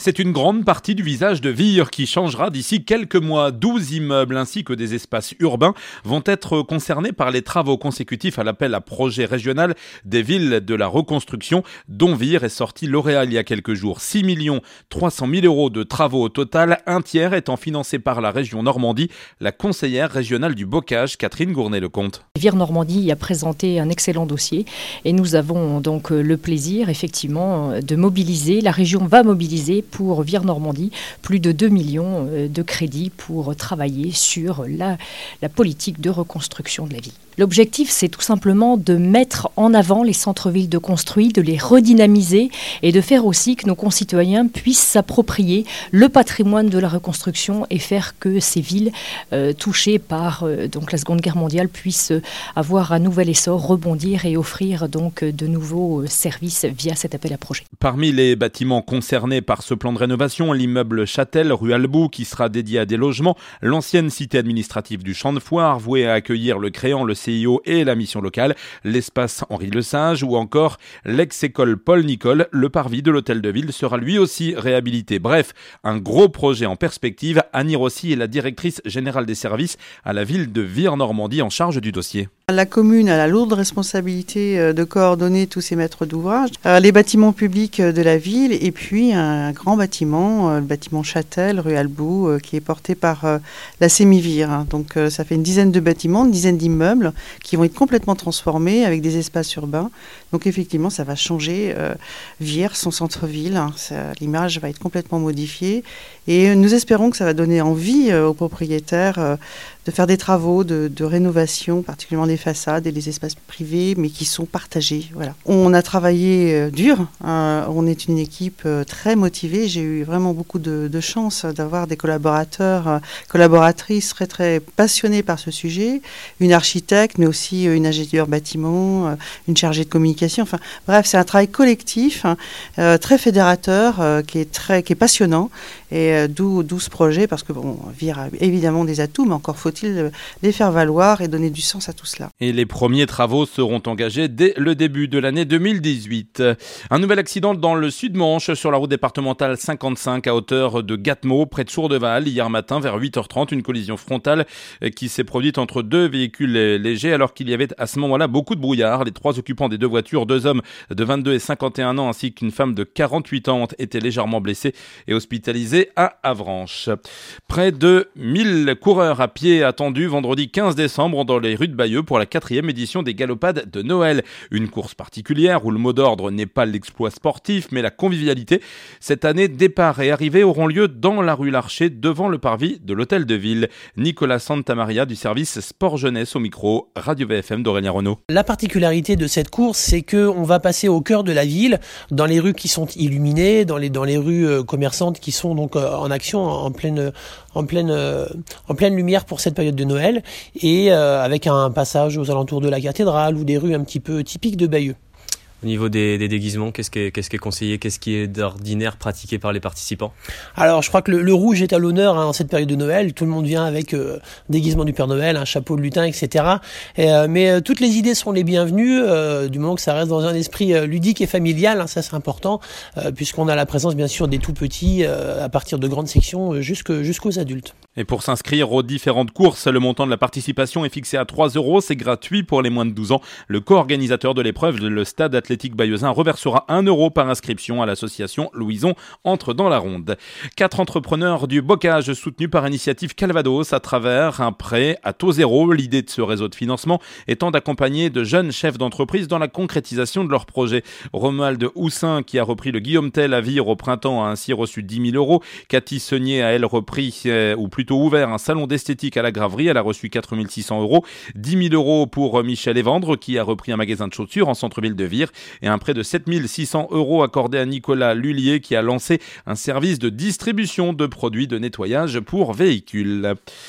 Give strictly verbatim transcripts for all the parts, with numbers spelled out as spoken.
C'est une grande partie du visage de Vire qui changera d'ici quelques mois. douze immeubles ainsi que des espaces urbains vont être concernés par les travaux consécutifs à l'appel à projet régional des villes de la reconstruction dont Vire est sorti lauréat il y a quelques jours. six millions trois cent mille euros de travaux au total, un tiers étant financé par la région Normandie. La conseillère régionale du Bocage, Catherine Gournay-Lecomte. Vire Normandie a présenté un excellent dossier et nous avons donc le plaisir effectivement de mobiliser, la région va mobiliser pour Vire Normandie plus de deux millions de crédits pour travailler sur la, la politique de reconstruction de la ville. L'objectif, c'est tout simplement de mettre en avant les centres-villes de construits, de les redynamiser et de faire aussi que nos concitoyens puissent s'approprier le patrimoine de la reconstruction et faire que ces villes euh, touchées par euh, donc la Seconde Guerre mondiale puissent avoir un nouvel essor, rebondir et offrir donc de nouveaux services via cet appel à projet. Parmi les bâtiments concernés par ce plan de rénovation, l'immeuble Châtel, rue Albou, qui sera dédié à des logements, l'ancienne cité administrative du Champ de Foire, vouée à accueillir le Créan, le C I O et la mission locale, l'espace Henri Lesage ou encore l'ex-école Paul Nicole. Le parvis de l'hôtel de ville sera lui aussi réhabilité. Bref, un gros projet en perspective. Annie Rossi est la directrice générale des services à la ville de Vire Normandie en charge du dossier. La commune a la lourde responsabilité de coordonner tous ces maîtres d'ouvrage, les bâtiments publics de la ville et puis un grand bâtiment, le bâtiment Châtel, rue Albou, qui est porté par la Sémivire. Donc ça fait une dizaine de bâtiments, une dizaine d'immeubles qui vont être complètement transformés avec des espaces urbains. Donc effectivement, ça va changer euh, Vire, son centre-ville. Ça, l'image va être complètement modifiée et nous espérons que ça va donner envie euh, aux propriétaires euh, de faire des travaux de, de rénovation, particulièrement des façades et des espaces privés, mais qui sont partagés. Voilà. On a travaillé euh, dur. Euh, on est une équipe euh, très motivée. J'ai eu vraiment beaucoup de, de chance d'avoir des collaborateurs, euh, collaboratrices très très passionnés par ce sujet. Une architecte, mais aussi euh, une ingénieure bâtiment, euh, une chargée de communication. Enfin, bref, c'est un travail collectif, hein, euh, très fédérateur, euh, qui est très, qui est passionnant. Et euh, d'où, d'où ce projet, parce que bon, Vire a évidemment des atouts, mais encore faut-il les faire valoir et donner du sens à tout cela. Et les premiers travaux seront engagés dès le début de l'année deux mille dix-huit. Un nouvel accident dans le Sud-Manche sur la route départementale cinquante-cinq à hauteur de Gattemot, près de Sourdeval. Hier matin, vers huit heures trente, une collision frontale qui s'est produite entre deux véhicules légers alors qu'il y avait à ce moment-là beaucoup de brouillard. Les trois occupants des deux voitures, deux hommes de vingt-deux et cinquante et un ans ainsi qu'une femme de quarante-huit ans, ont été légèrement blessés et hospitalisés à Avranches. Près de mille coureurs à pied attendus vendredi quinze décembre dans les rues de Bayeux pour la quatrième édition des galopades de Noël. Une course particulière où le mot d'ordre n'est pas l'exploit sportif mais la convivialité. Cette année, départ et arrivée auront lieu dans la rue Larcher devant le parvis de l'hôtel de ville. Nicolas Santamaria du service sport jeunesse au micro, Radio V F M d'Aurélien Renaud. La particularité de cette course, c'est qu'on va passer au cœur de la ville, dans les rues qui sont illuminées, dans les, dans les rues commerçantes qui sont donc en action en pleine, en pleine, en pleine lumière pour cette période de Noël, et euh, avec un passage aux alentours de la cathédrale ou des rues un petit peu typiques de Bayeux. Au niveau des, des déguisements, qu'est-ce qui est, qu'est-ce qui est conseillé, qu'est-ce qui est d'ordinaire pratiqué par les participants? Alors, je crois que le, le rouge est à l'honneur hein, en cette période de Noël. Tout le monde vient avec euh, déguisement du Père Noël, un chapeau de lutin, et cetera. Et, euh, mais euh, toutes les idées sont les bienvenues, euh, du moment que ça reste dans un esprit euh, ludique et familial. Hein, ça, c'est important, euh, puisqu'on a la présence, bien sûr, des tout petits, euh, à partir de grandes sections, euh, jusque, jusqu'aux adultes. Et pour s'inscrire aux différentes courses, le montant de la participation est fixé à trois euros. C'est gratuit pour les moins de douze ans. Le co-organisateur de l'épreuve, le Stade athlétique bayeuxin, reversera un euro par inscription à l'association Louison Entre dans la Ronde. Quatre entrepreneurs du Bocage soutenus par Initiative Calvados à travers un prêt à taux zéro. L'idée de ce réseau de financement étant d'accompagner de jeunes chefs d'entreprise dans la concrétisation de leurs projets. Romuald Houssin, qui a repris le Guillaume Tell à Vire au printemps, a ainsi reçu dix mille euros. Cathy Seunier a elle repris, euh, ou plutôt ouvert, un salon d'esthétique à la Graverie. Elle a reçu quatre mille six cents euros. dix mille euros pour Michel Evandre, qui a repris un magasin de chaussures en centre-ville de Vire. Et un prêt de sept mille six cents euros accordé à Nicolas Lullier, qui a lancé un service de distribution de produits de nettoyage pour véhicules.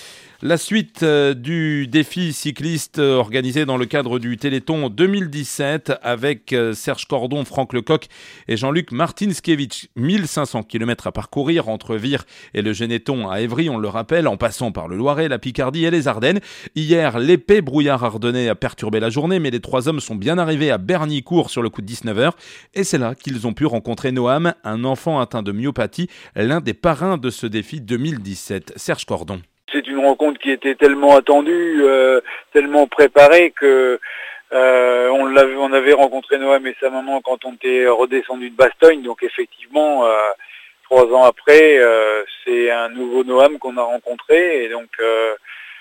La suite euh, du défi cycliste euh, organisé dans le cadre du Téléthon deux mille dix-sept avec euh, Serge Cordon, Franck Lecoq et Jean-Luc Martinskiewicz. mille cinq cents kilomètres à parcourir entre Vire et le Geneton à Évry, on le rappelle, en passant par le Loiret, la Picardie et les Ardennes. Hier, l'épais brouillard ardennais a perturbé la journée, mais les trois hommes sont bien arrivés à Bernicourt sur le coup de dix-neuf heures. Et c'est là qu'ils ont pu rencontrer Noam, un enfant atteint de myopathie, l'un des parrains de ce défi deux mille dix-sept. Serge Cordon. C'est une rencontre qui était tellement attendue, euh, tellement préparée que euh, on, l'avait, on avait rencontré Noam et sa maman quand on était redescendu de Bastogne. Donc effectivement, euh, trois ans après, euh, c'est un nouveau Noam qu'on a rencontré. Et donc euh,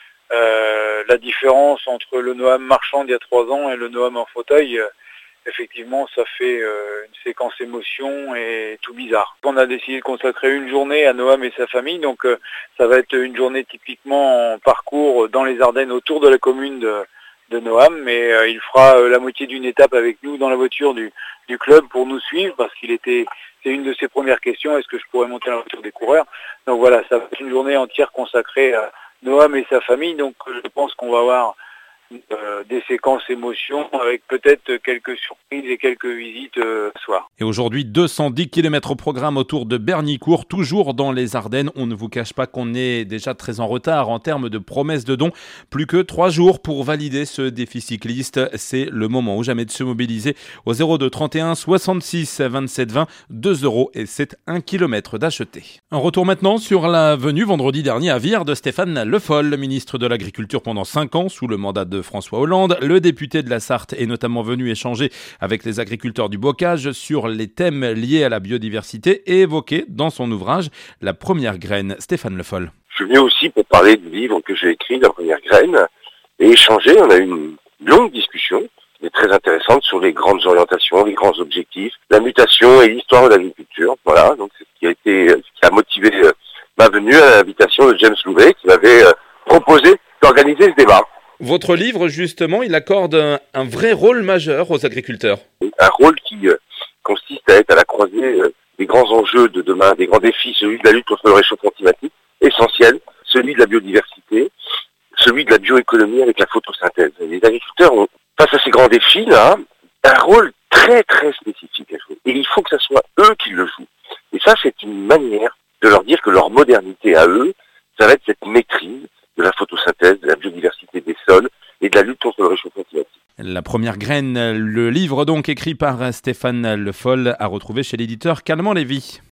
euh, la différence entre le Noam marchand d'il y a trois ans et le Noam en fauteuil, euh, effectivement, ça fait euh, une séquence émotion et tout bizarre. On a décidé de consacrer une journée à Noam et sa famille, donc euh, ça va être une journée typiquement en parcours dans les Ardennes autour de la commune de, de Noam, mais euh, il fera euh, la moitié d'une étape avec nous dans la voiture du, du club pour nous suivre, parce qu'il était, c'est une de ses premières questions, est-ce que je pourrais monter dans la voiture des coureurs? Donc voilà, ça va être une journée entière consacrée à Noam et sa famille, donc je pense qu'on va avoir Euh, des séquences émotions avec peut-être quelques surprises et quelques visites euh, ce soir. Et aujourd'hui, deux cent dix kilomètres au programme autour de Bernicourt, toujours dans les Ardennes. On ne vous cache pas qu'on est déjà très en retard en termes de promesses de dons. Plus que trois jours pour valider ce défi cycliste. C'est le moment ou jamais de se mobiliser au zéro deux trente et un soixante-six vingt-sept vingt, deux euros et c'est un kilomètre d'acheter. Un retour maintenant sur la venue vendredi dernier à Vire de Stéphane Le Foll, ministre de l'Agriculture pendant cinq ans sous le mandat de François Hollande. Le député de la Sarthe est notamment venu échanger avec les agriculteurs du bocage sur les thèmes liés à la biodiversité et évoqué dans son ouvrage La première graine. Stéphane Le Foll. Je viens aussi pour parler du livre que j'ai écrit, La première graine, et échanger. On a eu une longue discussion, qui est très intéressante, sur les grandes orientations, les grands objectifs, la mutation et l'histoire de l'agriculture. Voilà, donc c'est ce qui a été, ce qui a motivé euh, ma venue à l'invitation de James Louvet, qui m'avait euh, proposé d'organiser ce débat. Votre livre, justement, il accorde un, un vrai rôle majeur aux agriculteurs. Un rôle qui euh, consiste à être à la croisée euh, des grands enjeux de demain, des grands défis, celui de la lutte contre le réchauffement climatique, essentiel, celui de la biodiversité, celui de la bioéconomie avec la photosynthèse. Les agriculteurs ont, face à ces grands défis-là, un rôle très très spécifique à jouer. Et il faut que ce soit eux qui le jouent. Et ça, c'est une manière de leur dire que leur modernité à eux, ça va être cette maîtrise de la photosynthèse, de la biodiversité des sols et de la lutte contre le réchauffement climatique. La première graine, le livre donc écrit par Stéphane Le Foll, à retrouver chez l'éditeur Calment Lévy.